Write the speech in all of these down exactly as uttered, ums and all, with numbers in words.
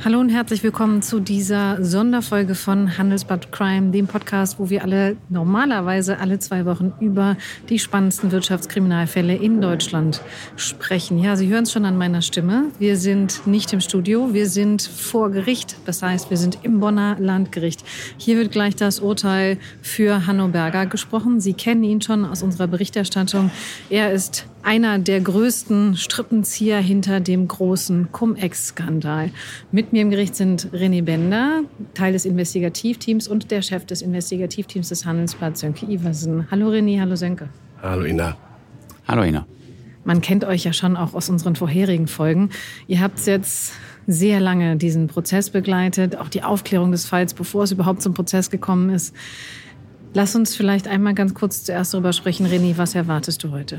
Hallo und herzlich willkommen zu dieser Sonderfolge von Handelsblatt Crime, dem Podcast, wo wir alle normalerweise alle zwei Wochen über die spannendsten Wirtschaftskriminalfälle in Deutschland sprechen. Ja, Sie hören es schon an meiner Stimme. Wir sind nicht im Studio, wir sind vor Gericht. Das heißt, wir sind im Bonner Landgericht. Hier wird gleich das Urteil für Hanno Berger gesprochen. Sie kennen ihn schon aus unserer Berichterstattung. Er ist einer der größten Strippenzieher hinter dem großen Cum-Ex-Skandal. Mit mir im Gericht sind René Bender, Teil des Investigativteams, und der Chef des Investigativteams des Handelsblatts, Sönke Iversen. Hallo René, hallo Sönke. Hallo Ina. Hallo Ina. Man kennt euch ja schon auch aus unseren vorherigen Folgen. Ihr habt jetzt sehr lange diesen Prozess begleitet, auch die Aufklärung des Falls, bevor es überhaupt zum Prozess gekommen ist. Lass uns vielleicht einmal ganz kurz zuerst darüber sprechen. René, was erwartest du heute?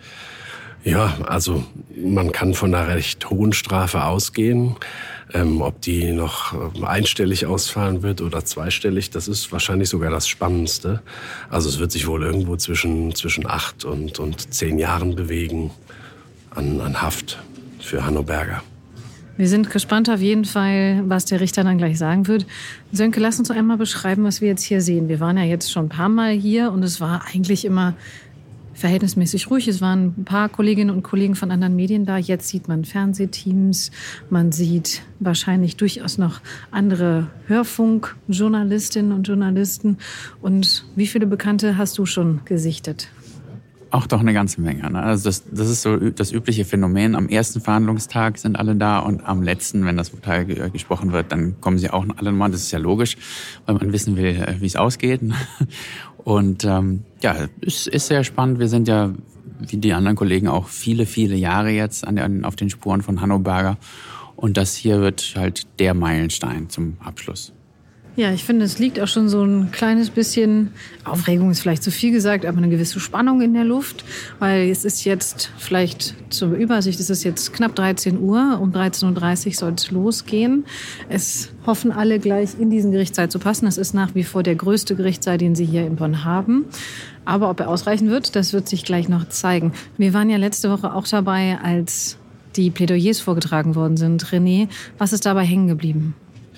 Ja, also man kann von einer recht hohen Strafe ausgehen. Ähm, ob die noch einstellig ausfallen wird oder zweistellig, das ist wahrscheinlich sogar das Spannendste. Also es wird sich wohl irgendwo zwischen, zwischen acht und, und zehn Jahren bewegen an, an Haft für Hanno Berger. Wir sind gespannt auf jeden Fall, was der Richter dann gleich sagen wird. Sönke, lass uns einmal beschreiben, was wir jetzt hier sehen. Wir waren ja jetzt schon ein paar Mal hier und es war eigentlich immer verhältnismäßig ruhig. Es waren ein paar Kolleginnen und Kollegen von anderen Medien da. Jetzt sieht man Fernsehteams, man sieht wahrscheinlich durchaus noch andere Hörfunkjournalistinnen und Journalisten. Und wie viele Bekannte hast du schon gesichtet? Auch doch eine ganze Menge. Ne? Also das, das ist so das übliche Phänomen. Am ersten Verhandlungstag sind alle da und am letzten, wenn das Urteil gesprochen wird, dann kommen sie auch alle nochmal. Das ist ja logisch, weil man wissen will, wie es ausgeht. Und ähm, ja, es ist sehr spannend. Wir sind ja, wie die anderen Kollegen, auch viele, viele Jahre jetzt an den, auf den Spuren von Hanno Berger. Und das hier wird halt der Meilenstein zum Abschluss. Ja, ich finde, es liegt auch schon so ein kleines bisschen, Aufregung ist vielleicht zu viel gesagt, aber eine gewisse Spannung in der Luft. Weil es ist jetzt vielleicht zur Übersicht, es ist jetzt knapp dreizehn Uhr, um dreizehn Uhr dreißig soll es losgehen. Es hoffen alle gleich in diesen Gerichtssaal zu passen. Es ist nach wie vor der größte Gerichtssaal, den sie hier in Bonn haben. Aber ob er ausreichen wird, das wird sich gleich noch zeigen. Wir waren ja letzte Woche auch dabei, als die Plädoyers vorgetragen worden sind. René, was ist dabei hängen geblieben?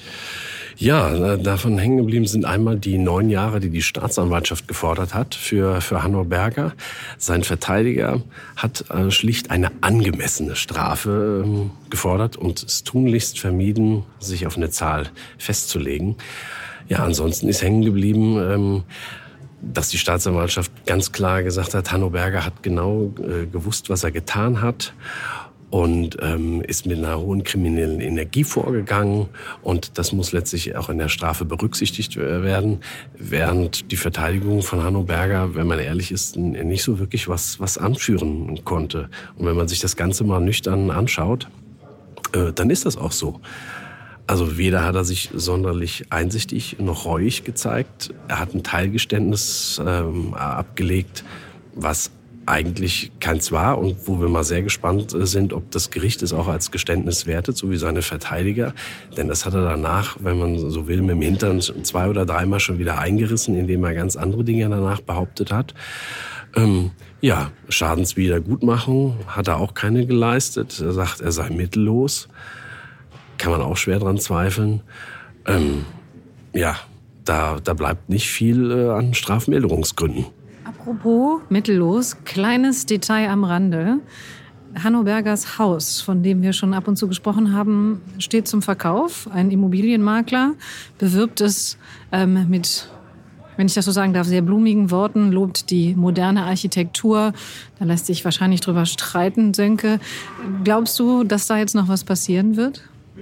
Ja, davon hängen geblieben sind einmal die neun Jahre, die die Staatsanwaltschaft gefordert hat für, für Hanno Berger. Sein Verteidiger hat äh, schlicht eine angemessene Strafe ähm, gefordert und es tunlichst vermieden, sich auf eine Zahl festzulegen. Ja, ansonsten ist hängen geblieben, ähm, dass die Staatsanwaltschaft ganz klar gesagt hat, Hanno Berger hat genau äh, gewusst, was er getan hat. Und ähm, ist mit einer hohen kriminellen Energie vorgegangen. Und das muss letztlich auch in der Strafe berücksichtigt werden. Während die Verteidigung von Hanno Berger, wenn man ehrlich ist, nicht so wirklich was, was anführen konnte. Und wenn man sich das Ganze mal nüchtern anschaut, äh, dann ist das auch so. Also weder hat er sich sonderlich einsichtig noch reuig gezeigt. Er hat ein Teilgeständnis ähm, abgelegt, was eigentlich keins war und wo wir mal sehr gespannt sind, ob das Gericht es auch als Geständnis wertet, so wie seine Verteidiger. Denn das hat er danach, wenn man so will, mit dem Hintern zwei oder dreimal schon wieder eingerissen, indem er ganz andere Dinge danach behauptet hat. Ähm, ja, Schadenswiedergutmachung hat er auch keine geleistet. Er sagt, er sei mittellos. Kann man auch schwer dran zweifeln. Ähm, ja, da, da bleibt nicht viel äh, an Strafmilderungsgründen. Apropos mittellos, kleines Detail am Rande. Hanno Bergers Haus, von dem wir schon ab und zu gesprochen haben, steht zum Verkauf. Ein Immobilienmakler bewirbt es ähm, mit, wenn ich das so sagen darf, sehr blumigen Worten, lobt die moderne Architektur. Da lässt sich wahrscheinlich drüber streiten, Sönke. Glaubst du, dass da jetzt noch was passieren wird?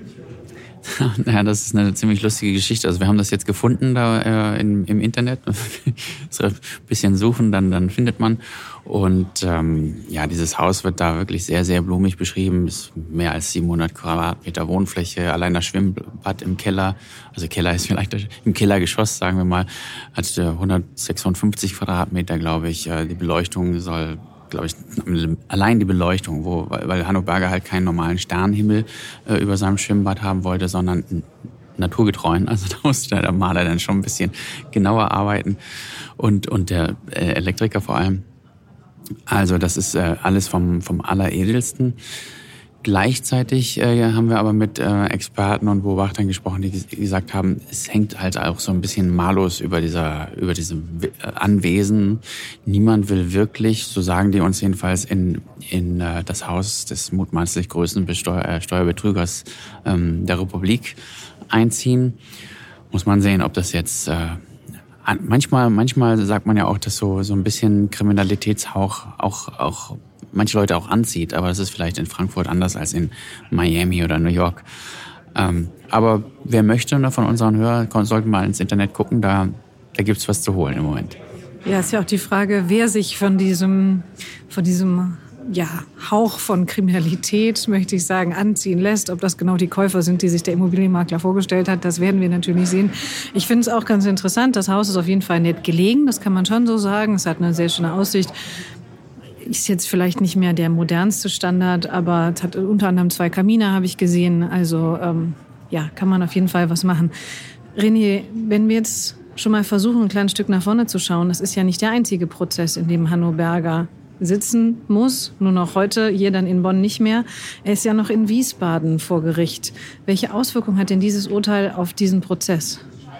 Ja, das ist eine ziemlich lustige Geschichte. Also wir haben das jetzt gefunden da äh, im, im Internet. So ein bisschen suchen, dann, dann findet man. Und ähm, ja, dieses Haus wird da wirklich sehr, sehr blumig beschrieben. Es ist mehr als siebenhundert Quadratmeter Wohnfläche. Allein das Schwimmbad im Keller, also Keller ist vielleicht im Kellergeschoss, sagen wir mal, hat hundertsechsundfünfzig Quadratmeter, glaube ich. Die Beleuchtung soll, glaube ich, allein die Beleuchtung, wo, weil Hanno Berger halt keinen normalen Sternenhimmel äh, über seinem Schwimmbad haben wollte, sondern einen naturgetreuen. Also da musste der Maler dann schon ein bisschen genauer arbeiten und, und der äh, Elektriker vor allem. Also das ist äh, alles vom, vom Alleredelsten. Gleichzeitig äh, haben wir aber mit äh, Experten und Beobachtern gesprochen, die ges- gesagt haben, es hängt halt auch so ein bisschen Malus über dieser, über diesem äh, Anwesen. Niemand will wirklich, so sagen die uns jedenfalls, in, in äh, das Haus des mutmaßlich größten Besteu- äh, Steuerbetrügers ähm, der Republik einziehen. Muss man sehen, ob das jetzt... Äh, manchmal, manchmal sagt man ja auch, dass so, so ein bisschen Kriminalitätshauch auch, auch manche Leute auch anzieht, aber das ist vielleicht in Frankfurt anders als in Miami oder New York. Ähm, aber wer möchte von unseren Hörern, sollten mal ins Internet gucken, da, da gibt's was zu holen im Moment. Ja, ist ja auch die Frage, wer sich von diesem, von diesem ja, Hauch von Kriminalität, möchte ich sagen, anziehen lässt. Ob das genau die Käufer sind, die sich der Immobilienmakler vorgestellt hat, das werden wir natürlich sehen. Ich finde es auch ganz interessant. Das Haus ist auf jeden Fall nett gelegen, das kann man schon so sagen. Es hat eine sehr schöne Aussicht. Ist jetzt vielleicht nicht mehr der modernste Standard, aber es hat unter anderem zwei Kamine, habe ich gesehen. Also ähm, ja, kann man auf jeden Fall was machen. René, wenn wir jetzt schon mal versuchen, ein kleines Stück nach vorne zu schauen, das ist ja nicht der einzige Prozess, in dem Hanno Berger sitzen muss, nur noch heute, hier dann in Bonn nicht mehr. Er ist ja noch in Wiesbaden vor Gericht. Welche Auswirkungen hat denn dieses Urteil auf diesen Prozess?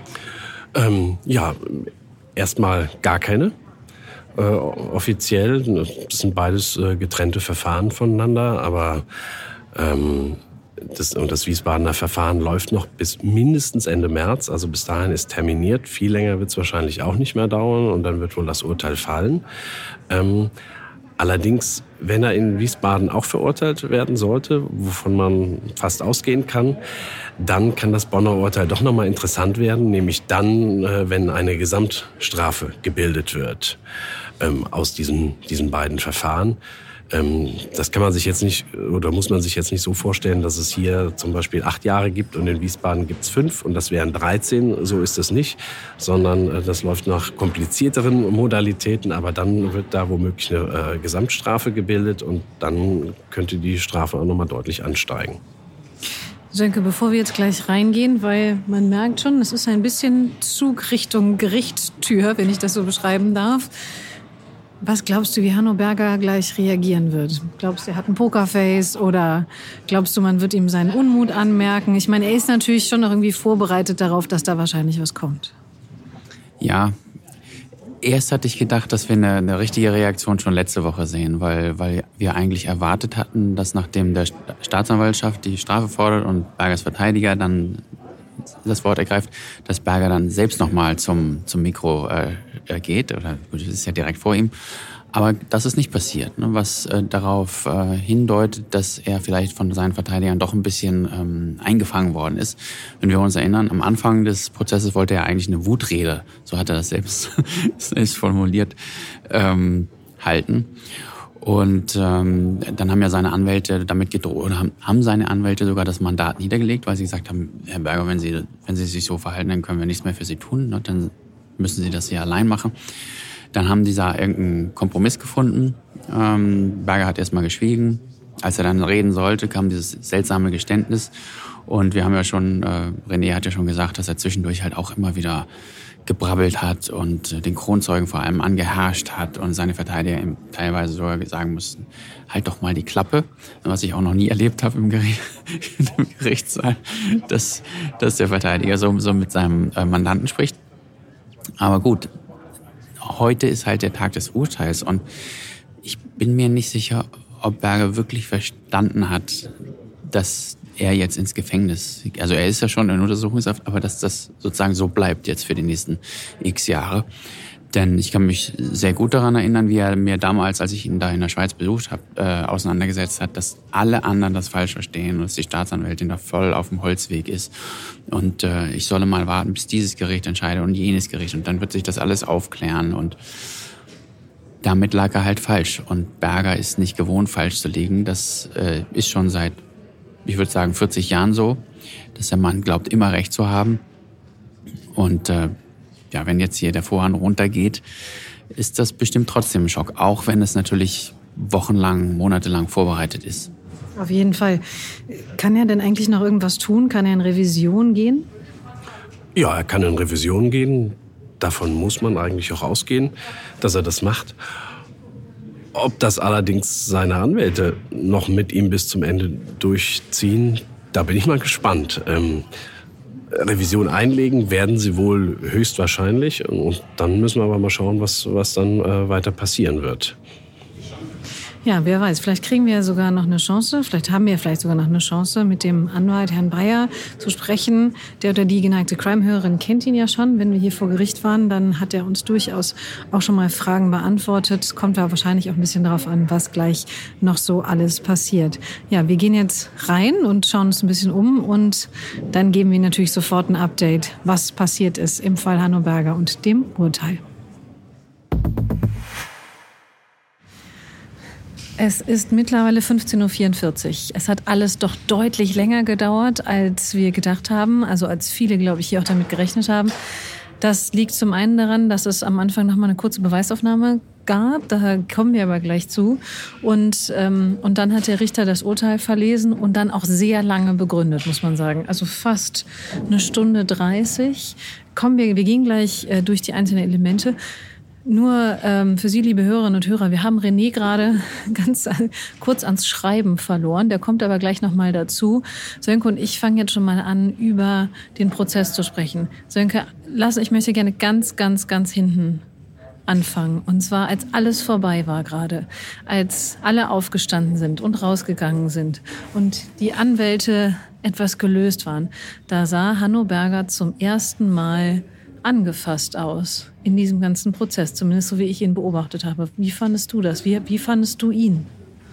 Ähm, ja, erstmal gar keine. Äh, offiziell, das sind beides äh, getrennte Verfahren voneinander, aber ähm, das, und das Wiesbadener Verfahren läuft noch bis mindestens Ende März, also bis dahin ist terminiert. Viel länger wird es wahrscheinlich auch nicht mehr dauern und dann wird wohl das Urteil fallen. Ähm, allerdings, wenn er in Wiesbaden auch verurteilt werden sollte, wovon man fast ausgehen kann, dann kann das Bonner Urteil doch nochmal interessant werden, nämlich dann, äh, wenn eine Gesamtstrafe gebildet wird ähm, aus diesen, diesen beiden Verfahren. Ähm, das kann man sich jetzt nicht, oder muss man sich jetzt nicht so vorstellen, dass es hier zum Beispiel acht Jahre gibt und in Wiesbaden gibt's fünf und das wären dreizehn. So ist es nicht, sondern äh, das läuft nach komplizierteren Modalitäten, aber dann wird da womöglich eine äh, Gesamtstrafe gebildet und dann könnte die Strafe auch nochmal deutlich ansteigen. Sönke, bevor wir jetzt gleich reingehen, weil man merkt schon, es ist ein bisschen Zug Richtung Gerichtstür, wenn ich das so beschreiben darf. Was glaubst du, wie Hanno Berger gleich reagieren wird? Glaubst du, er hat ein Pokerface oder glaubst du, man wird ihm seinen Unmut anmerken? Ich meine, er ist natürlich schon noch irgendwie vorbereitet darauf, dass da wahrscheinlich was kommt. Ja, erst hatte ich gedacht, dass wir eine, eine richtige Reaktion schon letzte Woche sehen, weil, weil wir eigentlich erwartet hatten, dass nachdem der Staatsanwaltschaft die Strafe fordert und Bergers Verteidiger dann das Wort ergreift, dass Berger dann selbst nochmal zum, zum Mikro äh, geht. Oder gut, das ist ja direkt vor ihm. Aber das ist nicht passiert, ne, was äh, darauf äh, hindeutet, dass er vielleicht von seinen Verteidigern doch ein bisschen ähm, eingefangen worden ist. Wenn wir uns erinnern, am Anfang des Prozesses wollte er eigentlich eine Wutrede, so hat er das selbst, selbst formuliert, ähm, halten. Und ähm, dann haben ja seine Anwälte damit gedroht, oder haben, haben seine Anwälte sogar das Mandat niedergelegt, weil sie gesagt haben, Herr Berger, wenn Sie, wenn Sie sich so verhalten, dann können wir nichts mehr für Sie tun, ne? Dann müssen Sie das ja allein machen. Dann haben die da irgendeinen Kompromiss gefunden. Ähm, Berger hat erstmal geschwiegen. Als er dann reden sollte, kam dieses seltsame Geständnis. Und wir haben ja schon, äh, René hat ja schon gesagt, dass er zwischendurch halt auch immer wieder gebrabbelt hat und den Kronzeugen vor allem angeherrscht hat und seine Verteidiger ihm teilweise sogar sagen mussten, halt doch mal die Klappe, was ich auch noch nie erlebt habe im, Gericht, im Gerichtssaal, dass, dass der Verteidiger so, so mit seinem äh, Mandanten spricht. Aber gut, heute ist halt der Tag des Urteils und ich bin mir nicht sicher, ob Berger wirklich verstanden hat, dass er jetzt ins Gefängnis, also er ist ja schon in Untersuchungshaft, aber dass das sozusagen so bleibt jetzt für die nächsten x Jahre. Denn ich kann mich sehr gut daran erinnern, wie er mir damals, als ich ihn da in der Schweiz besucht habe, äh, auseinandergesetzt hat, dass alle anderen das falsch verstehen und dass die Staatsanwältin da voll auf dem Holzweg ist. Und äh, ich solle mal warten, bis dieses Gericht entscheidet und jenes Gericht. Und dann wird sich das alles aufklären. Und damit lag er halt falsch. Und Berger ist nicht gewohnt, falsch zu liegen. Das äh, ist schon seit, ich würde sagen, vierzig Jahren so, dass der Mann glaubt, immer recht zu haben. Und äh, ja, wenn jetzt hier der Vorhang runtergeht, ist das bestimmt trotzdem ein Schock. Auch wenn es natürlich wochenlang, monatelang vorbereitet ist. Auf jeden Fall. Kann er denn eigentlich noch irgendwas tun? Kann er in Revision gehen? Ja, er kann in Revision gehen. Davon muss man eigentlich auch ausgehen, dass er das macht. Ob das allerdings seine Anwälte noch mit ihm bis zum Ende durchziehen, da bin ich mal gespannt. Ähm, Revision einlegen werden sie wohl höchstwahrscheinlich. Und dann müssen wir aber mal schauen, was, was dann äh, weiter passieren wird. Ja, wer weiß, vielleicht kriegen wir ja sogar noch eine Chance, vielleicht haben wir vielleicht sogar noch eine Chance, mit dem Anwalt Herrn Breyer zu sprechen. Der oder die geneigte Crime-Hörerin kennt ihn ja schon. Wenn wir hier vor Gericht waren, dann hat er uns durchaus auch schon mal Fragen beantwortet. Kommt da wahrscheinlich auch ein bisschen darauf an, was gleich noch so alles passiert. Ja, wir gehen jetzt rein und schauen uns ein bisschen um und dann geben wir natürlich sofort ein Update, was passiert ist im Fall Hanno Berger und dem Urteil. Es ist mittlerweile fünfzehn Uhr vierundvierzig. Es hat alles doch deutlich länger gedauert, als wir gedacht haben. Also als viele, glaube ich, hier auch damit gerechnet haben. Das liegt zum einen daran, dass es am Anfang noch mal eine kurze Beweisaufnahme gab. Da kommen wir aber gleich zu. Und, ähm, und dann hat der Richter das Urteil verlesen und dann auch sehr lange begründet, muss man sagen. Also fast eine Stunde dreißig. Kommen wir, wir gehen gleich äh, durch die einzelnen Elemente. Nur ähm, für Sie, liebe Hörerinnen und Hörer, wir haben René gerade ganz kurz ans Schreiben verloren. Der kommt aber gleich noch mal dazu. Sönke und ich fangen jetzt schon mal an, über den Prozess zu sprechen. Sönke, lass, ich möchte gerne ganz, ganz, ganz hinten anfangen. Und zwar, als alles vorbei war gerade, als alle aufgestanden sind und rausgegangen sind und die Anwälte etwas gelöst waren, da sah Hanno Berger zum ersten Mal angefasst aus in diesem ganzen Prozess, zumindest so wie ich ihn beobachtet habe. Wie fandest du das? Wie, wie fandest du ihn?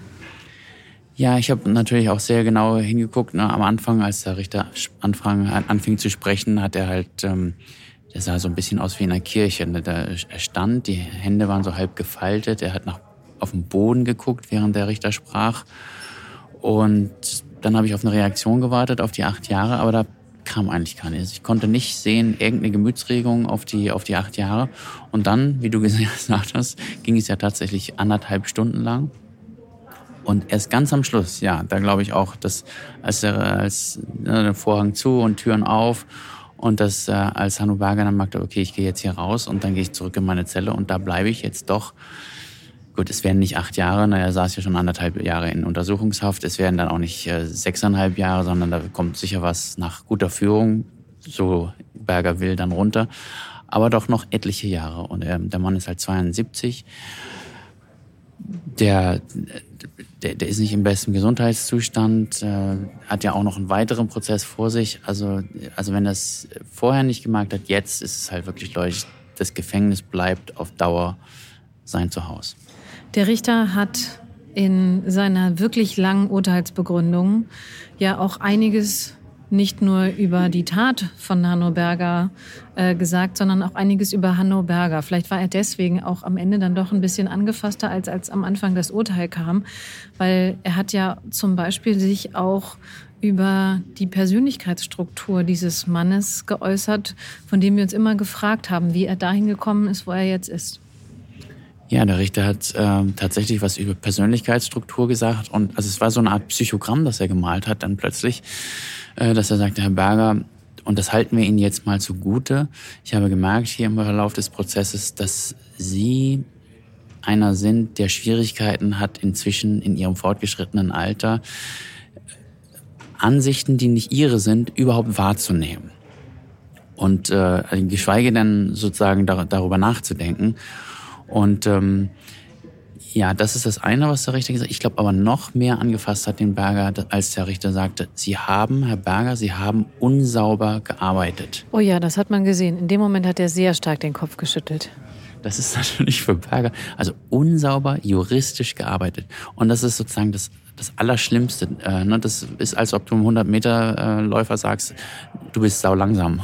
Ja, ich habe natürlich auch sehr genau hingeguckt. Ne? Am Anfang, als der Richter anfang, anfing zu sprechen, hat er halt, ähm, der sah so ein bisschen aus wie in einer Kirche. Ne? Da, er stand, die Hände waren so halb gefaltet, er hat nach, auf den Boden geguckt, während der Richter sprach. Und dann habe ich auf eine Reaktion gewartet, auf die acht Jahre, aber da kam eigentlich gar nichts. Ich konnte nicht sehen, irgendeine Gemütsregung auf die, auf die acht Jahre. Und dann, wie du gesagt hast, ging es ja tatsächlich anderthalb Stunden lang. Und erst ganz am Schluss, ja, da glaube ich auch, dass als der, als ne, der Vorhang zu und Türen auf und dass äh, als Hanno Berger dann merkte, okay, ich gehe jetzt hier raus und dann gehe ich zurück in meine Zelle und da bleibe ich jetzt doch. Gut, es werden nicht acht Jahre, na, er saß ja schon anderthalb Jahre in Untersuchungshaft. Es werden dann auch nicht äh, sechseinhalb Jahre, sondern da kommt sicher was nach guter Führung, so Berger will, dann runter. Aber doch noch etliche Jahre. Und ähm, der Mann ist halt zweiundsiebzig. Der, der, der ist nicht im besten Gesundheitszustand, äh, hat ja auch noch einen weiteren Prozess vor sich. Also, also wenn er es vorher nicht gemerkt hat, jetzt ist es halt wirklich deutlich, das Gefängnis bleibt auf Dauer sein Zuhause. Der Richter hat in seiner wirklich langen Urteilsbegründung ja auch einiges nicht nur über die Tat von Hanno Berger äh, gesagt, sondern auch einiges über Hanno Berger. Vielleicht war er deswegen auch am Ende dann doch ein bisschen angefasster, als als am Anfang das Urteil kam, weil er hat ja zum Beispiel sich auch über die Persönlichkeitsstruktur dieses Mannes geäußert, von dem wir uns immer gefragt haben, wie er dahin gekommen ist, wo er jetzt ist. Ja, der Richter hat äh, tatsächlich was über Persönlichkeitsstruktur gesagt und also es war so eine Art Psychogramm, das er gemalt hat dann plötzlich, äh, dass er sagte, Herr Berger, und das halten wir Ihnen jetzt mal zugute. Ich habe gemerkt hier im Verlauf des Prozesses, dass Sie einer sind, der Schwierigkeiten hat inzwischen in Ihrem fortgeschrittenen Alter, Ansichten, die nicht Ihre sind, überhaupt wahrzunehmen und äh, geschweige denn sozusagen dar- darüber nachzudenken. Und ähm, ja, das ist das eine, was der Richter gesagt hat. Ich glaube aber noch mehr angefasst hat den Berger, als der Richter sagte, Sie haben, Herr Berger, Sie haben unsauber gearbeitet. Oh ja, das hat man gesehen. In dem Moment hat er sehr stark den Kopf geschüttelt. Das ist natürlich für Berger, also unsauber juristisch gearbeitet. Und das ist sozusagen das, das Allerschlimmste. Äh, ne? Das ist, als ob du einem hundert-Meter-Läufer sagst, du bist sau langsam.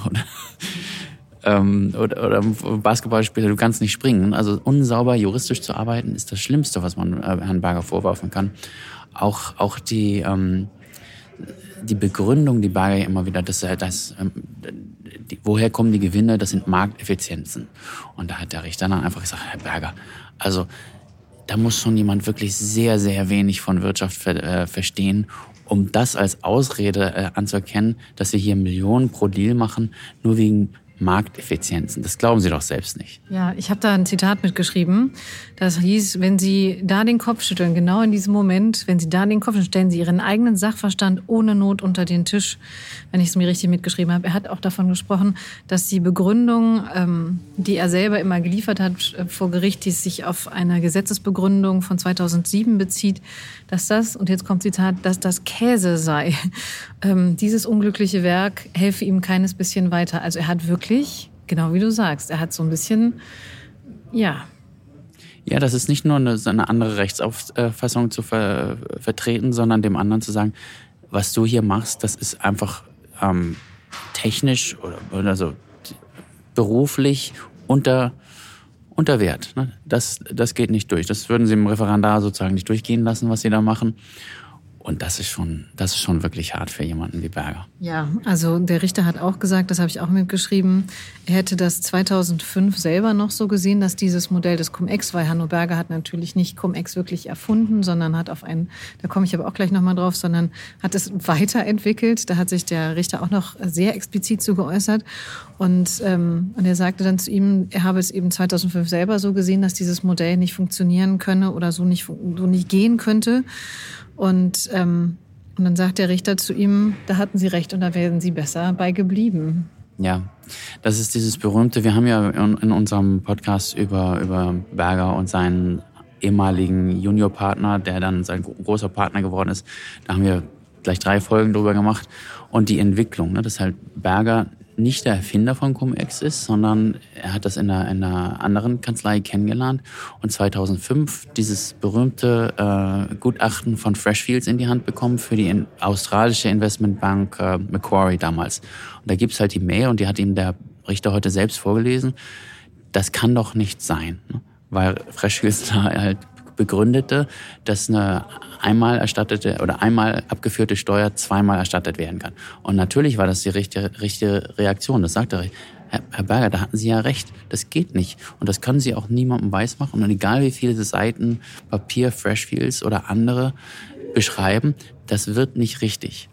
Ähm, oder, oder Basketballspieler, du kannst nicht springen. Also unsauber juristisch zu arbeiten ist das Schlimmste, was man äh, Herrn Berger vorwerfen kann. Auch auch die ähm, die Begründung, die Berger ja immer wieder, dass er das ähm, die, woher kommen die Gewinne? Das sind Markteffizienzen. Und da hat der Richter dann einfach gesagt, Herr Berger, also da muss schon jemand wirklich sehr sehr wenig von Wirtschaft ver, äh, verstehen, um das als Ausrede äh, anzuerkennen, dass wir hier Millionen pro Deal machen, nur wegen Markteffizienzen. Das glauben Sie doch selbst nicht. Ja, ich habe da ein Zitat mitgeschrieben. Das hieß, wenn Sie da den Kopf schütteln, genau in diesem Moment, wenn Sie da den Kopf schütteln, stellen Sie Ihren eigenen Sachverstand ohne Not unter den Tisch, wenn ich es mir richtig mitgeschrieben habe. Er hat auch davon gesprochen, dass die Begründung, ähm, die er selber immer geliefert hat vor Gericht, die sich auf eine Gesetzesbegründung von zweitausendsieben bezieht, dass das, und jetzt kommt Zitat, dass das Käse sei. Ähm, dieses unglückliche Werk helfe ihm keines bisschen weiter. Also er hat wirklich, genau wie du sagst, er hat so ein bisschen, ja. Ja, das ist nicht nur eine, eine andere Rechtsauffassung zu ver, vertreten, sondern dem anderen zu sagen, was du hier machst, das ist einfach ähm, technisch oder also beruflich unter unter Wert. Ne? Das, das geht nicht durch. Das würden Sie im Referendar sozusagen nicht durchgehen lassen, was Sie da machen. Und das ist schon, das ist schon wirklich hart für jemanden wie Berger. Ja, also der Richter hat auch gesagt, das habe ich auch mitgeschrieben, er hätte das zweitausendfünf selber noch so gesehen, dass dieses Modell des Cum-Ex, weil Hanno Berger hat natürlich nicht Cum-Ex wirklich erfunden, sondern hat auf einen, da komme ich aber auch gleich nochmal drauf, sondern hat es weiterentwickelt. Da hat sich der Richter auch noch sehr explizit zu geäußert. Und, ähm, und er sagte dann zu ihm, er habe es eben zweitausendfünf selber so gesehen, dass dieses Modell nicht funktionieren könne oder so nicht, so nicht gehen könnte. Und, ähm, und dann sagt der Richter zu ihm, da hatten Sie recht und da wären Sie besser bei geblieben. Ja, das ist dieses berühmte, wir haben ja in, in unserem Podcast über, über Berger und seinen ehemaligen Juniorpartner, der dann sein großer Partner geworden ist, da haben wir gleich drei Folgen drüber gemacht. Und die Entwicklung, ne, dass halt Berger nicht der Erfinder von Cum-Ex ist, sondern er hat das in einer, in einer anderen Kanzlei kennengelernt und zweitausendfünf dieses berühmte äh, Gutachten von Freshfields in die Hand bekommen für die in, australische Investmentbank äh, Macquarie damals. Und da gibt's halt die Mail und die hat ihm der Richter heute selbst vorgelesen. Das kann doch nicht sein, ne? Weil Freshfields da halt begründete, dass eine einmal erstattete oder einmal abgeführte Steuer zweimal erstattet werden kann. Und natürlich war das die richtige, richtige Reaktion. Das sagte er. Herr Berger, da hatten Sie ja recht. Das geht nicht. Und das können Sie auch niemandem weismachen. Und egal wie viele Seiten Papier, Freshfields oder andere beschreiben, das wird nicht richtig.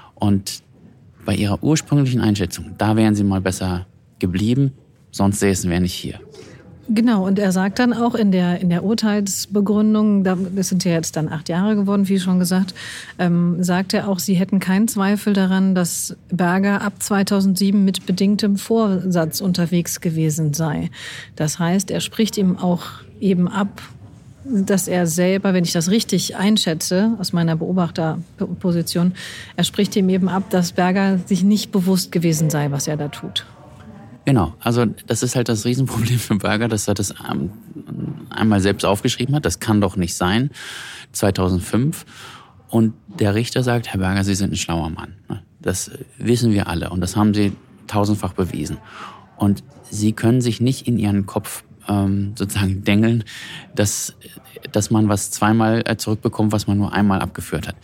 Und bei Ihrer ursprünglichen Einschätzung, da wären Sie mal besser geblieben, sonst säßen wir nicht hier. Genau, und er sagt dann auch in der, in der Urteilsbegründung, das sind ja jetzt dann acht Jahre geworden, wie schon gesagt, ähm, sagt er auch, Sie hätten keinen Zweifel daran, dass Berger ab zweitausendsieben mit bedingtem Vorsatz unterwegs gewesen sei. Das heißt, er spricht ihm auch eben ab, dass er selber, wenn ich das richtig einschätze, aus meiner Beobachterposition, er spricht ihm eben ab, dass Berger sich nicht bewusst gewesen sei, was er da tut. Genau, also das ist halt das Riesenproblem für Berger, dass er das einmal selbst aufgeschrieben hat. Das kann doch nicht sein, zweitausendfünf. Und der Richter sagt, Herr Berger, Sie sind ein schlauer Mann. Das wissen wir alle und das haben Sie tausendfach bewiesen. Und Sie können sich nicht in Ihren Kopf ähm, sozusagen dengeln, dass, dass man was zweimal zurückbekommt, was man nur einmal abgeführt hat.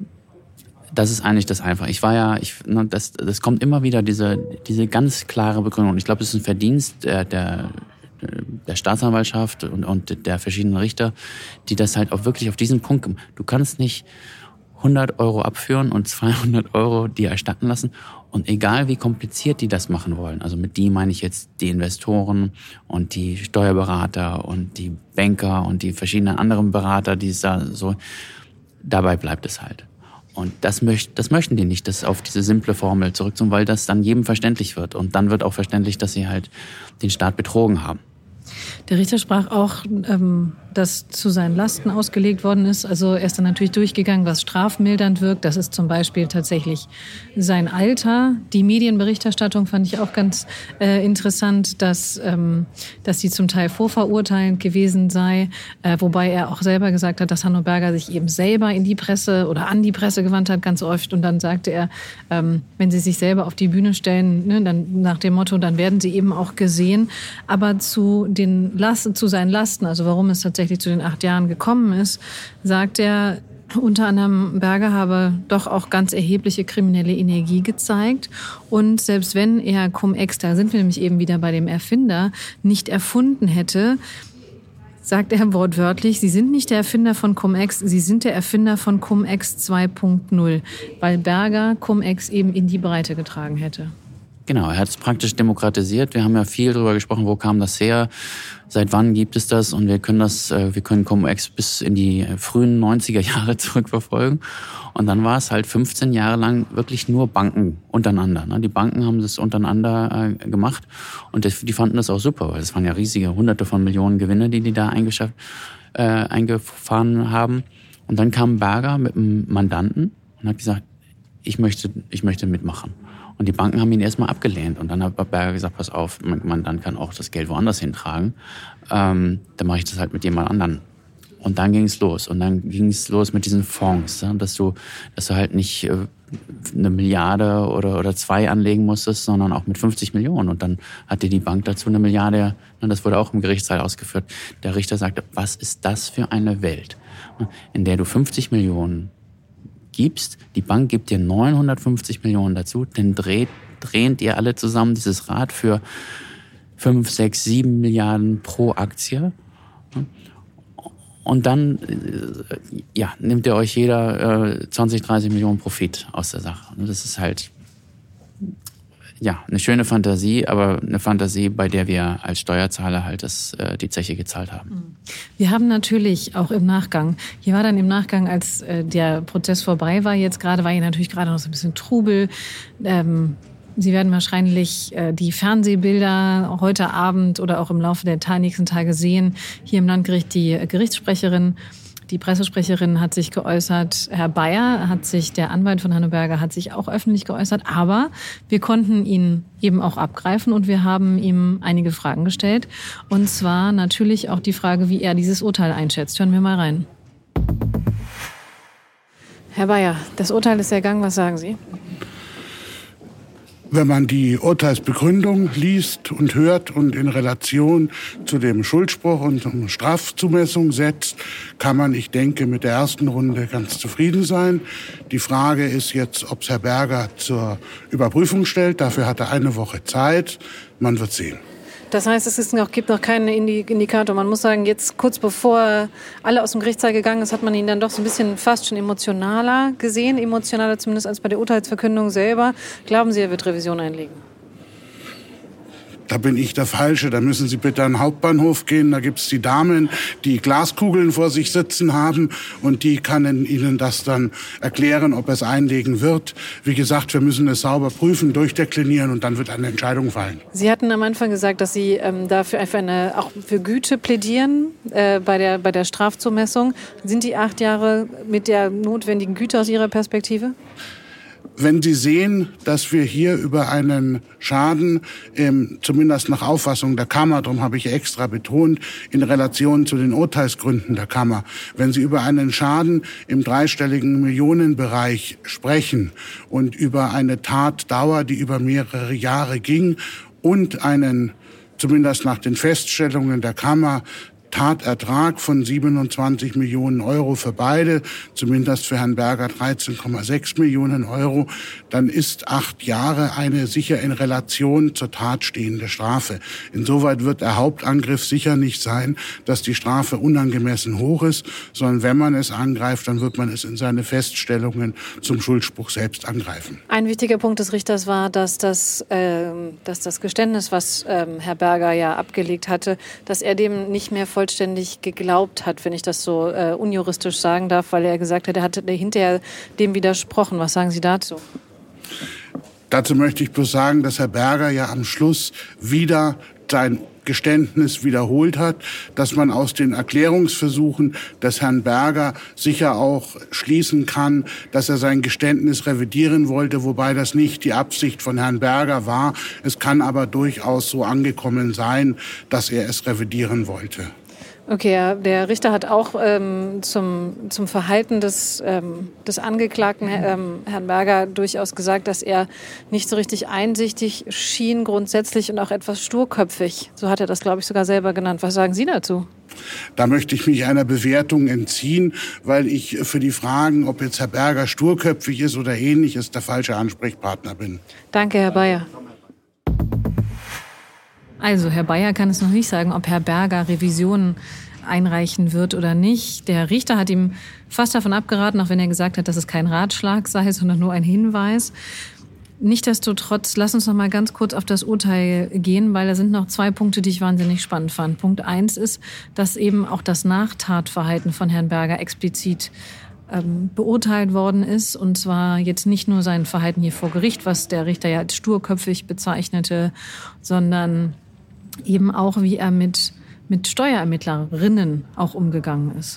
Das ist eigentlich das Einfache. Ich war ja, ich, ne, das, das kommt immer wieder diese, diese ganz klare Begründung. Ich glaube, das ist ein Verdienst der, der, der Staatsanwaltschaft und, und der verschiedenen Richter, die das halt auch wirklich auf diesen Punkt kommen. Du kannst nicht hundert Euro abführen und zweihundert Euro dir erstatten lassen. Und egal wie kompliziert die das machen wollen, also mit die meine ich jetzt die Investoren und die Steuerberater und die Banker und die verschiedenen anderen Berater, die es da so, dabei bleibt es halt. Und das, möcht, das möchten die nicht, das auf diese simple Formel zurückzuholen, weil das dann jedem verständlich wird. Und dann wird auch verständlich, dass sie halt den Staat betrogen haben. Der Richter sprach auch, ähm, dass zu seinen Lasten ausgelegt worden ist. Also er ist dann natürlich durchgegangen, was strafmildernd wirkt. Das ist zum Beispiel tatsächlich sein Alter. Die Medienberichterstattung fand ich auch ganz äh, interessant, dass, ähm, dass sie zum Teil vorverurteilend gewesen sei. Äh, wobei er auch selber gesagt hat, dass Hanno Berger sich eben selber in die Presse oder an die Presse gewandt hat, ganz oft. Und dann sagte er, ähm, wenn sie sich selber auf die Bühne stellen, ne, dann nach dem Motto, dann werden sie eben auch gesehen. Aber zu den Lasten, zu seinen Lasten, also warum es tatsächlich zu den acht Jahren gekommen ist, sagt er, unter anderem Berger habe doch auch ganz erhebliche kriminelle Energie gezeigt. Und selbst wenn er Cum-Ex, da sind wir nämlich eben wieder bei dem Erfinder, nicht erfunden hätte, sagt er wortwörtlich, Sie sind nicht der Erfinder von Cum-Ex, Sie sind der Erfinder von Cum-Ex zwei Punkt null, weil Berger Cum-Ex eben in die Breite getragen hätte. Genau, er hat es praktisch demokratisiert. Wir haben ja viel darüber gesprochen, wo kam das her, seit wann gibt es das, und wir können das, wir können Cum-Ex bis in die frühen neunziger Jahre zurückverfolgen. Und dann war es halt fünfzehn Jahre lang wirklich nur Banken untereinander. Die Banken haben das untereinander gemacht und die fanden das auch super, weil es waren ja riesige Hunderte von Millionen Gewinne, die die da eingeschafft, äh, eingefahren haben. Und dann kam Berger mit einem Mandanten und hat gesagt, ich möchte, ich möchte mitmachen. Und die Banken haben ihn erstmal abgelehnt. Und dann hat Berger gesagt, pass auf, mein Mandant kann auch das Geld woanders hintragen. Ähm, dann mache ich das halt mit jemand anderen. Und dann ging es los. Und dann ging es los mit diesen Fonds, ja, dass du, dass du halt nicht äh, eine Milliarde oder, oder zwei anlegen musstest, sondern auch mit fünfzig Millionen. Und dann hatte die Bank dazu eine Milliarde, und das wurde auch im Gerichtssaal ausgeführt. Der Richter sagte, was ist das für eine Welt, in der du fünfzig Millionen gibst, die Bank gibt dir neunhundertfünfzig Millionen dazu, dann dreht, dreht ihr alle zusammen dieses Rad für fünf, sechs, sieben Milliarden pro Aktie. Und dann ja, nimmt ihr euch jeder äh, zwanzig, dreißig Millionen Profit aus der Sache. Das ist halt ja eine schöne Fantasie, aber eine Fantasie, bei der wir als Steuerzahler halt das, äh, die Zeche gezahlt haben. Wir haben natürlich auch im Nachgang, hier war dann im Nachgang, als äh, der Prozess vorbei war, jetzt gerade war hier natürlich gerade noch so ein bisschen Trubel. Ähm, Sie werden wahrscheinlich äh, die Fernsehbilder heute Abend oder auch im Laufe der ta- nächsten Tage sehen. Hier im Landgericht die Gerichtssprecherin, die Pressesprecherin hat sich geäußert. Herr Bayer hat sich, der Anwalt von Hanno Berger, hat sich auch öffentlich geäußert. Aber wir konnten ihn eben auch abgreifen und wir haben ihm einige Fragen gestellt. Und zwar natürlich auch die Frage, wie er dieses Urteil einschätzt. Hören wir mal rein. Herr Bayer, das Urteil ist ergangen. Was sagen Sie? Wenn man die Urteilsbegründung liest und hört und in Relation zu dem Schuldspruch und zur Strafzumessung setzt, kann man, ich denke, mit der ersten Runde ganz zufrieden sein. Die Frage ist jetzt, ob es Herr Berger zur Überprüfung stellt. Dafür hat er eine Woche Zeit. Man wird sehen. Das heißt, es ist noch, gibt noch keinen Indikator. Man muss sagen, jetzt kurz bevor alle aus dem Gerichtssaal gegangen ist, hat man ihn dann doch so ein bisschen fast schon emotionaler gesehen. Emotionaler zumindest als bei der Urteilsverkündung selber. Glauben Sie, er wird Revision einlegen? Da bin ich der Falsche. Da müssen Sie bitte an den Hauptbahnhof gehen. Da gibt's die Damen, die Glaskugeln vor sich sitzen haben. Und die kann Ihnen das dann erklären, ob er es einlegen wird. Wie gesagt, wir müssen es sauber prüfen, durchdeklinieren und dann wird eine Entscheidung fallen. Sie hatten am Anfang gesagt, dass Sie ähm, dafür einfach eine, auch für Güte plädieren äh, bei der, bei der Strafzumessung. Sind die acht Jahre mit der notwendigen Güte aus Ihrer Perspektive? Wenn Sie sehen, dass wir hier über einen Schaden, ähm, zumindest nach Auffassung der Kammer, darum habe ich extra betont, in Relation zu den Urteilsgründen der Kammer, wenn Sie über einen Schaden im dreistelligen Millionenbereich sprechen und über eine Tatdauer, die über mehrere Jahre ging und einen, zumindest nach den Feststellungen der Kammer, Tatertrag von siebenundzwanzig Millionen Euro für beide, zumindest für Herrn Berger dreizehn Komma sechs Millionen Euro, dann ist acht Jahre eine sicher in Relation zur Tat stehende Strafe. Insoweit wird der Hauptangriff sicher nicht sein, dass die Strafe unangemessen hoch ist, sondern wenn man es angreift, dann wird man es in seine Feststellungen zum Schuldspruch selbst angreifen. Ein wichtiger Punkt des Richters war, dass das, äh, dass das Geständnis, was äh, Herr Berger ja abgelegt hatte, dass er dem nicht mehr vollständig geglaubt hat, wenn ich das so äh, unjuristisch sagen darf, weil er gesagt hat, er hatte hinterher dem widersprochen. Was sagen Sie dazu? Dazu möchte ich bloß sagen, dass Herr Berger ja am Schluss wieder sein Geständnis wiederholt hat, dass man aus den Erklärungsversuchen des Herrn Berger sicher auch schließen kann, dass er sein Geständnis revidieren wollte, wobei das nicht die Absicht von Herrn Berger war. Es kann aber durchaus so angekommen sein, dass er es revidieren wollte. Okay, der Richter hat auch ähm, zum, zum Verhalten des, ähm, des Angeklagten, ähm, Herrn Berger, durchaus gesagt, dass er nicht so richtig einsichtig schien grundsätzlich und auch etwas sturköpfig. So hat er das, glaube ich, sogar selber genannt. Was sagen Sie dazu? Da möchte ich mich einer Bewertung entziehen, weil ich für die Fragen, ob jetzt Herr Berger sturköpfig ist oder ähnliches, der falsche Ansprechpartner bin. Danke, Herr Bayer. Also, Herr Bayer kann es noch nicht sagen, ob Herr Berger Revisionen einreichen wird oder nicht. Der Richter hat ihm fast davon abgeraten, auch wenn er gesagt hat, dass es kein Ratschlag sei, sondern nur ein Hinweis. Nichtsdestotrotz, lass uns noch mal ganz kurz auf das Urteil gehen, weil da sind noch zwei Punkte, die ich wahnsinnig spannend fand. Punkt eins ist, dass eben auch das Nachtatverhalten von Herrn Berger explizit ähm, beurteilt worden ist. Und zwar jetzt nicht nur sein Verhalten hier vor Gericht, was der Richter ja als sturköpfig bezeichnete, sondern eben auch, wie er mit, mit Steuerermittlerinnen auch umgegangen ist.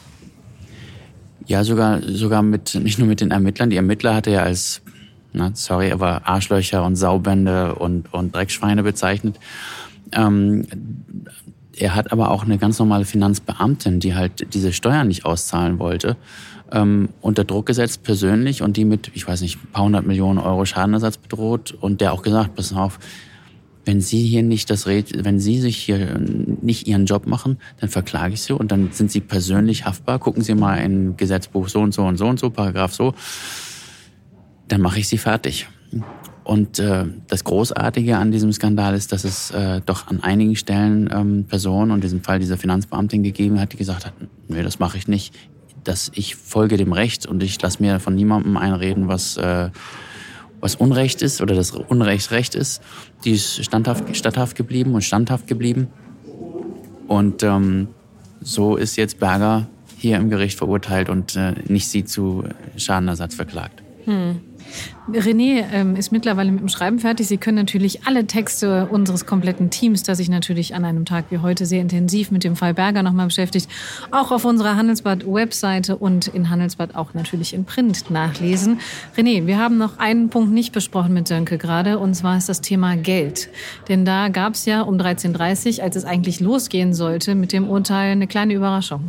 Ja, sogar, sogar mit, nicht nur mit den Ermittlern. Die Ermittler hatte er als, na, sorry, aber Arschlöcher und Saubände und, und Dreckschweine bezeichnet. Ähm, er hat aber auch eine ganz normale Finanzbeamtin, die halt diese Steuern nicht auszahlen wollte, ähm, unter Druck gesetzt persönlich und die mit, ich weiß nicht, ein paar hundert Millionen Euro Schadenersatz bedroht und der auch gesagt, pass auf, wenn Sie hier nicht das Red, wenn Sie sich hier nicht Ihren Job machen, dann verklage ich Sie und dann sind Sie persönlich haftbar. Gucken Sie mal in Gesetzbuch so und so und so und so, Paragraph so. Dann mache ich Sie fertig. Und äh, das Großartige an diesem Skandal ist, dass es äh, doch an einigen Stellen ähm, Personen, und in diesem Fall dieser Finanzbeamtin gegeben hat, die gesagt hat, nee, das mache ich nicht. Dass ich folge dem Recht und ich lasse mir von niemandem einreden, was äh, was Unrecht ist oder das Unrecht Recht ist. Die ist standhaft, statthaft geblieben und standhaft geblieben. Und ähm, so ist jetzt Berger hier im Gericht verurteilt und äh, nicht sie zu Schadenersatz verklagt. Hm. René ähm, ist mittlerweile mit dem Schreiben fertig. Sie können natürlich alle Texte unseres kompletten Teams, das sich natürlich an einem Tag wie heute sehr intensiv mit dem Fall Berger nochmal beschäftigt, auch auf unserer Handelsblatt-Webseite und in Handelsblatt auch natürlich in Print nachlesen. René, wir haben noch einen Punkt nicht besprochen mit Sönke gerade, und zwar ist das Thema Geld. Denn da gab es ja um dreizehn Uhr dreißig, als es eigentlich losgehen sollte, mit dem Urteil eine kleine Überraschung.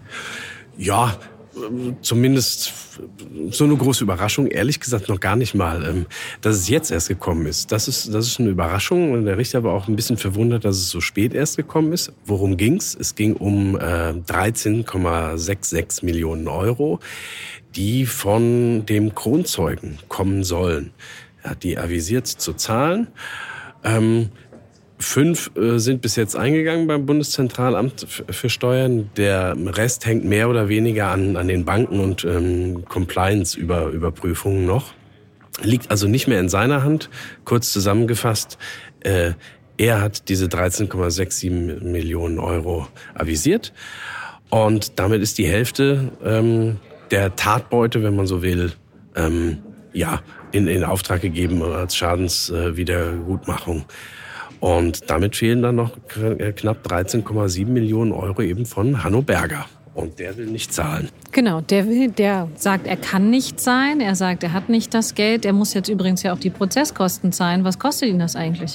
Ja, zumindest so eine große Überraschung, ehrlich gesagt noch gar nicht mal, dass es jetzt erst gekommen ist. Das ist, das ist eine Überraschung und der Richter war auch ein bisschen verwundert, dass es so spät erst gekommen ist. Worum ging's? Es ging um äh, dreizehn Komma sechsundsechzig Millionen Euro, die von dem Kronzeugen kommen sollen. Er hat die avisiert zu zahlen. Ähm, Fünf äh, sind bis jetzt eingegangen beim Bundeszentralamt für Steuern. Der Rest hängt mehr oder weniger an, an den Banken und ähm, Compliance-Überprüfungen noch. Liegt also nicht mehr in seiner Hand. Kurz zusammengefasst, äh, er hat diese dreizehn Komma siebenundsechzig Millionen Euro avisiert. Und damit ist die Hälfte ähm, der Tatbeute, wenn man so will, ähm, ja, in, in Auftrag gegeben als Schadenswiedergutmachung. Und damit fehlen dann noch knapp dreizehn Komma sieben Millionen Euro eben von Hanno Berger. Und der will nicht zahlen. Genau, der will, der sagt, er kann nicht zahlen. Er sagt, er hat nicht das Geld. Er muss jetzt übrigens ja auch die Prozesskosten zahlen. Was kostet ihn das eigentlich?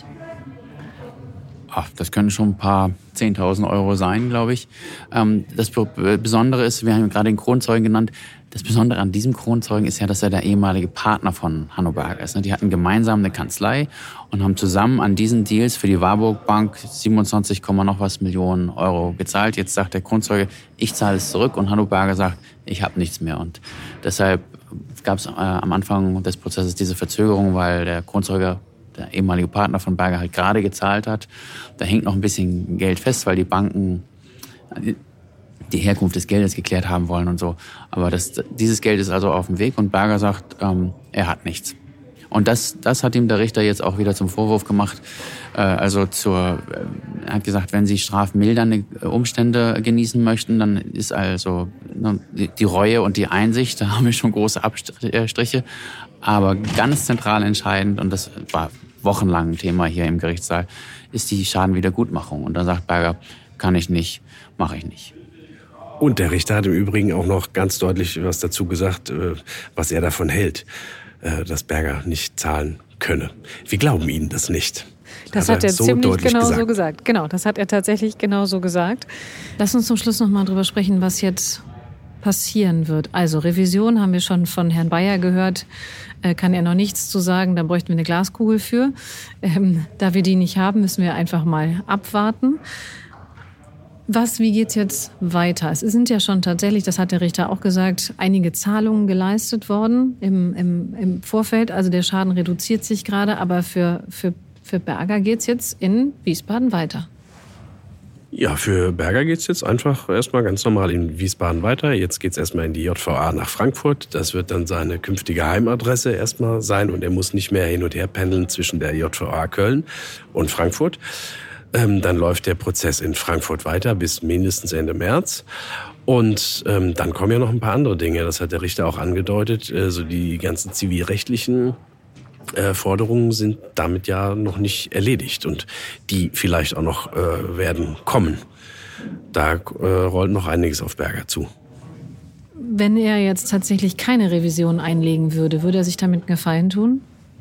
Ach, das können schon ein paar zehntausend Euro sein, glaube ich. Ähm, das Besondere ist, wir haben gerade den Kronzeugen genannt, das Besondere an diesem Kronzeugen ist ja, dass er der ehemalige Partner von Hanno Berger ist. Die hatten gemeinsam eine Kanzlei und haben zusammen an diesen Deals für die Warburg Bank siebenundzwanzig, noch was Millionen Euro gezahlt. Jetzt sagt der Kronzeuge, ich zahle es zurück und Hanno Berger sagt, ich habe nichts mehr. Und deshalb gab es äh, am Anfang des Prozesses diese Verzögerung, weil der Kronzeuge, der ehemalige Partner von Berger, halt gerade gezahlt hat. Da hängt noch ein bisschen Geld fest, weil die Banken die Herkunft des Geldes geklärt haben wollen und so. Aber das, dieses Geld ist also auf dem Weg und Berger sagt, ähm, er hat nichts. Und das, das hat ihm der Richter jetzt auch wieder zum Vorwurf gemacht. Äh, also zur, äh, er hat gesagt, wenn Sie strafmildernde Umstände genießen möchten, dann ist also ne, die, die Reue und die Einsicht, da haben wir schon große Abstriche. Aber ganz zentral entscheidend, und das war wochenlang ein Thema hier im Gerichtssaal, ist die Schadenwiedergutmachung. Und da sagt Berger, kann ich nicht, mache ich nicht. Und der Richter hat im Übrigen auch noch ganz deutlich was dazu gesagt, was er davon hält, dass Berger nicht zahlen könne. Wir glauben Ihnen das nicht. Das hat er, hat er so ziemlich genau gesagt. so gesagt. Genau, das hat er tatsächlich genau so gesagt. Lass uns zum Schluss noch mal drüber sprechen, was jetzt passieren wird. Also Revision haben wir schon von Herrn Bayer gehört, äh, kann er noch nichts zu sagen, da bräuchten wir eine Glaskugel für. Ähm, da wir die nicht haben, müssen wir einfach mal abwarten. Was, wie geht's jetzt weiter? Es sind ja schon tatsächlich, das hat der Richter auch gesagt, einige Zahlungen geleistet worden im, im, im Vorfeld. Also der Schaden reduziert sich gerade, aber für, für, für Berger geht's jetzt in Wiesbaden weiter. Ja, für Berger geht's jetzt einfach erstmal ganz normal in Wiesbaden weiter. Jetzt geht's erstmal in die J V A nach Frankfurt. Das wird dann seine künftige Heimadresse erstmal sein und er muss nicht mehr hin und her pendeln zwischen der J V A Köln und Frankfurt. Ähm, dann läuft der Prozess in Frankfurt weiter bis mindestens Ende März. Und ähm, dann kommen ja noch ein paar andere Dinge. Das hat der Richter auch angedeutet. Also die ganzen zivilrechtlichen Äh, Forderungen sind damit ja noch nicht erledigt und die vielleicht auch noch äh, werden kommen. Da äh, rollt noch einiges auf Berger zu. Wenn er jetzt tatsächlich keine Revision einlegen würde, würde er sich damit einen Gefallen tun?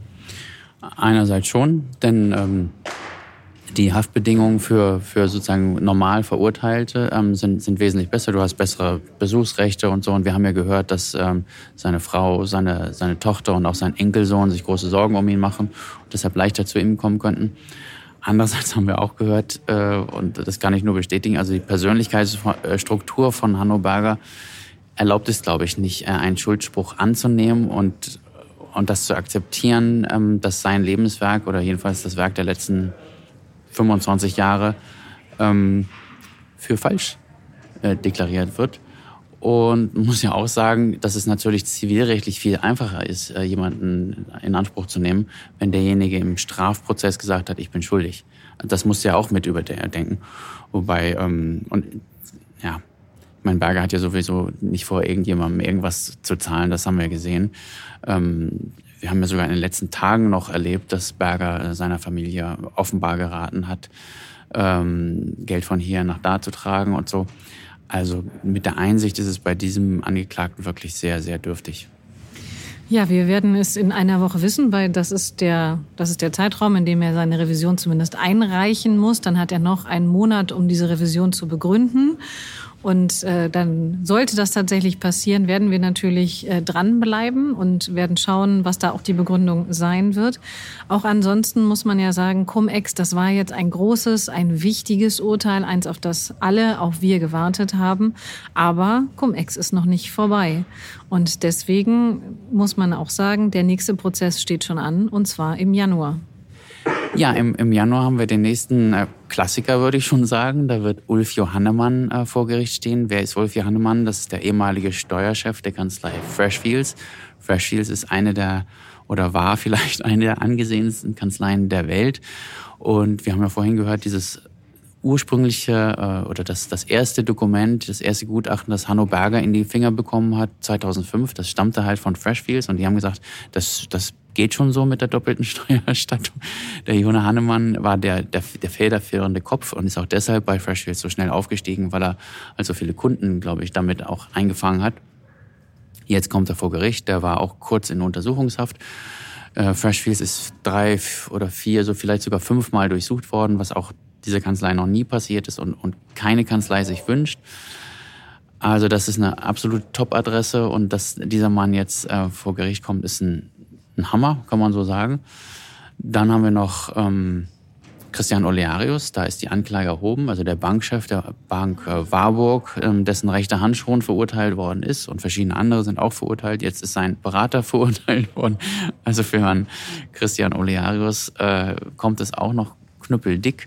Einerseits schon, denn ähm, die Haftbedingungen für, für sozusagen normal Verurteilte ähm, sind, sind wesentlich besser. Du hast bessere Besuchsrechte und so. Und wir haben ja gehört, dass ähm, seine Frau, seine, seine Tochter und auch sein Enkelsohn sich große Sorgen um ihn machen und deshalb leichter zu ihm kommen könnten. Andererseits haben wir auch gehört, äh, und das kann ich nur bestätigen, also die Persönlichkeitsstruktur von Hanno Berger erlaubt es, glaube ich, nicht, einen Schuldspruch anzunehmen und, und das zu akzeptieren, ähm, dass sein Lebenswerk oder jedenfalls das Werk der letzten fünfundzwanzig Jahre ähm, für falsch äh, deklariert wird. Und man muss ja auch sagen, dass es natürlich zivilrechtlich viel einfacher ist, äh, jemanden in Anspruch zu nehmen, wenn derjenige im Strafprozess gesagt hat, ich bin schuldig. Das muss ja auch mit überdenken. Wobei, ähm, und ja, mein Berger hat ja sowieso nicht vor, irgendjemandem irgendwas zu zahlen, das haben wir gesehen. Ähm, Wir haben ja sogar in den letzten Tagen noch erlebt, dass Berger seiner Familie offenbar geraten hat, ähm, Geld von hier nach da zu tragen und so. Also mit der Einsicht ist es bei diesem Angeklagten wirklich sehr, sehr dürftig. Ja, wir werden es in einer Woche wissen, weil das ist der, das ist der Zeitraum, in dem er seine Revision zumindest einreichen muss. Dann hat er noch einen Monat, um diese Revision zu begründen. Und äh, dann sollte das tatsächlich passieren, werden wir natürlich äh, dranbleiben und werden schauen, was da auch die Begründung sein wird. Auch ansonsten muss man ja sagen, Cum-Ex, das war jetzt ein großes, ein wichtiges Urteil, eins, auf das alle, auch wir, gewartet haben. Aber Cum-Ex ist noch nicht vorbei. Und deswegen muss man auch sagen, der nächste Prozess steht schon an, und zwar im Januar. Ja, im, im Januar haben wir den nächsten äh, Klassiker, würde ich schon sagen. Da wird Ulf Johannemann äh, vor Gericht stehen. Wer ist Ulf Johannemann? Das ist der ehemalige Steuerchef der Kanzlei Freshfields. Freshfields ist eine der, oder war vielleicht eine der angesehensten Kanzleien der Welt. Und wir haben ja vorhin gehört, dieses ursprüngliche äh, oder das, das erste Dokument, das erste Gutachten, das Hanno Berger in die Finger bekommen hat, zweitausendfünf, das stammte halt von Freshfields. Und die haben gesagt, das, das geht schon so mit der doppelten Steuererstattung. Der Johann Hannemann war der, der, der federführende Kopf und ist auch deshalb bei Freshfields so schnell aufgestiegen, weil er also viele Kunden, glaube ich, damit auch eingefangen hat. Jetzt kommt er vor Gericht, der war auch kurz in Untersuchungshaft. Äh, Freshfields ist drei oder vier, so vielleicht sogar fünfmal durchsucht worden, was auch dieser Kanzlei noch nie passiert ist und, und keine Kanzlei sich wünscht. Also das ist eine absolute Top-Adresse und dass dieser Mann jetzt äh, vor Gericht kommt, ist ein Ein Hammer, kann man so sagen. Dann haben wir noch ähm, Christian Olearius, da ist die Anklage erhoben, also der Bankchef der Bank äh, Warburg, ähm, dessen rechte Hand schon verurteilt worden ist und verschiedene andere sind auch verurteilt. Jetzt ist sein Berater verurteilt worden. Also für Herrn Christian Olearius äh, kommt es auch noch knüppeldick.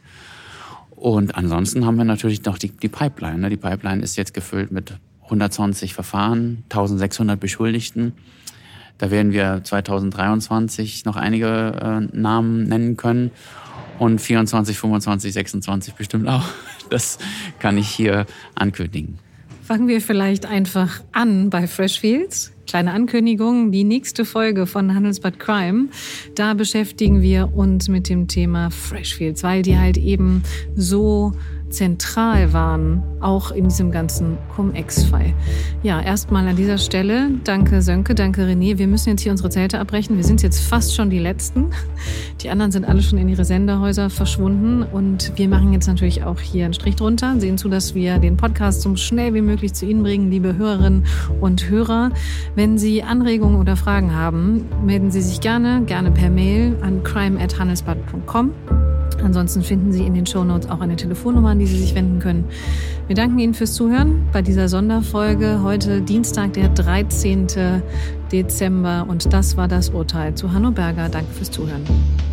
Und ansonsten haben wir natürlich noch die, die Pipeline. Ne? Die Pipeline ist jetzt gefüllt mit hundertzwanzig Verfahren, eintausendsechshundert Beschuldigten. Da werden wir zweitausenddreiundzwanzig noch einige äh, Namen nennen können und vierundzwanzig, fünfundzwanzig, sechsundzwanzig bestimmt auch. Das kann ich hier ankündigen. Fangen wir vielleicht einfach an bei Freshfields. Kleine Ankündigung, die nächste Folge von Handelsblatt Crime, da beschäftigen wir uns mit dem Thema Freshfields, weil die halt eben so zentral waren, auch in diesem ganzen Cum-Ex-Fall. Ja, erstmal an dieser Stelle, danke Sönke, danke René. Wir müssen jetzt hier unsere Zelte abbrechen. Wir sind jetzt fast schon die Letzten. Die anderen sind alle schon in ihre Senderhäuser verschwunden und wir machen jetzt natürlich auch hier einen Strich drunter, sehen zu, dass wir den Podcast so schnell wie möglich zu Ihnen bringen, liebe Hörerinnen und Hörer. Wenn Sie Anregungen oder Fragen haben, melden Sie sich gerne, gerne per Mail an crime at handelsblatt punkt com. Ansonsten finden Sie in den Shownotes auch eine Telefonnummer, an die Sie sich wenden können. Wir danken Ihnen fürs Zuhören bei dieser Sonderfolge. Heute Dienstag, der dreizehnten Dezember. Und das war das Urteil zu Hanno Berger. Danke fürs Zuhören.